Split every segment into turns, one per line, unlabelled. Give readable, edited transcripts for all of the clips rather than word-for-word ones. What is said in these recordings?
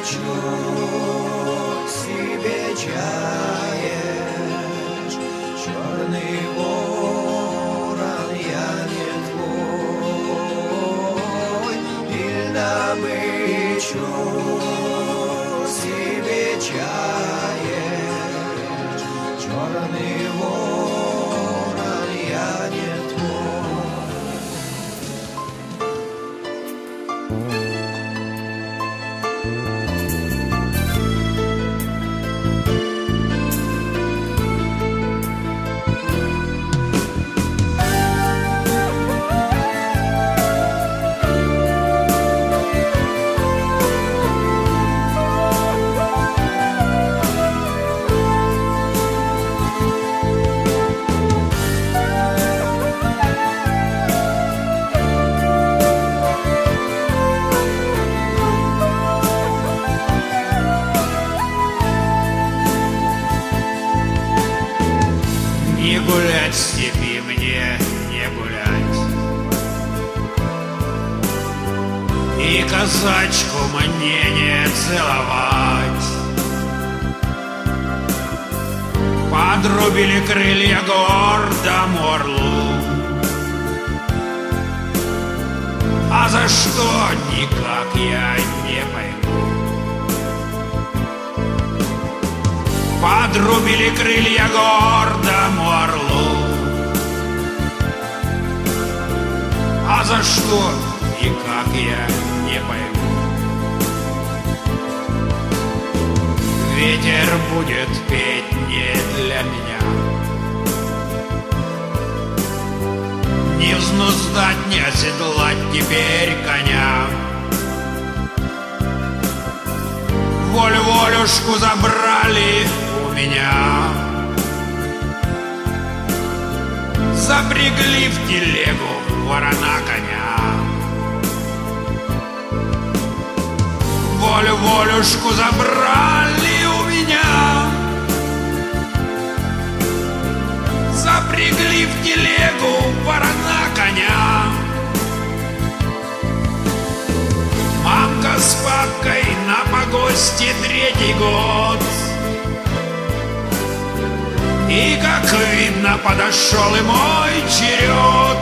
себе чаешь, черный ворон, я не твой, и добычу себе чаешь, черный ворон, я не
Не гулять в степи мне, не гулять, и казачку мне не целовать. Подрубили крылья гордому орлу, а за что никак я не пойму. Подрубили крылья гордому орлу, а за что и как я не пойму. Ветер будет петь не для меня, не взнуздать, не оседлать теперь коня. Волю-волюшку забрали у меня, запрягли в телегу ворона коня. Волю-волюшку забрали у меня, запрягли в телегу ворона коня. Мамка с папкой на погосте третий год, и, как видно, подошел и мой черед.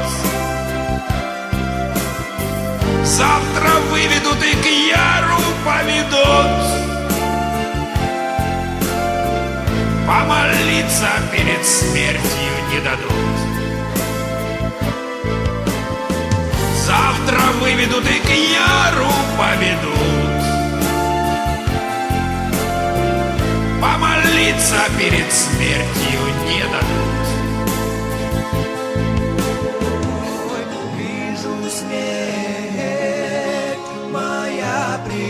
Завтра выведут и к яру поведут, помолиться перед смертью не дадут. Завтра выведут и к яру поведут, помолиться перед смертью не дадут.
вижу смерть моя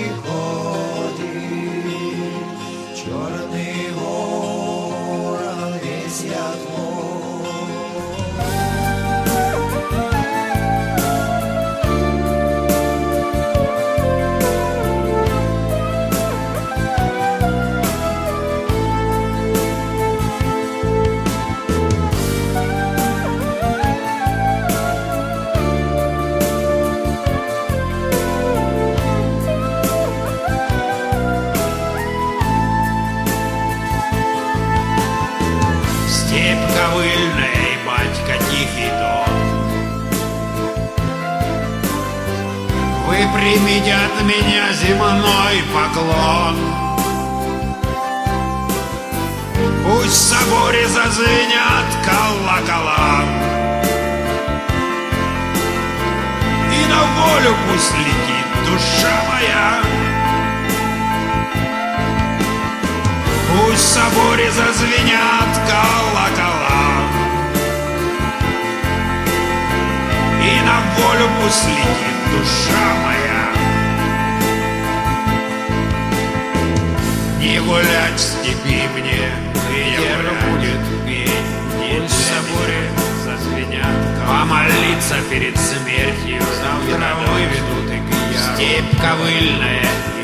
приходит, черный ворон, весь я твой.
Степь ковыльная и батька тихий дом, вы примите от меня земной поклон. Пусть в соборе зазвенят колокола, и на волю пусть летит душа моя. Пусть в соборе зазвенят колокола, и на волю пусть летит душа моя. Не гулять в степи мне, ветер будет петь, пусть в соборе зазвенят колокола, помолиться перед смертью завтра выведут и к яру. Степь ковыльная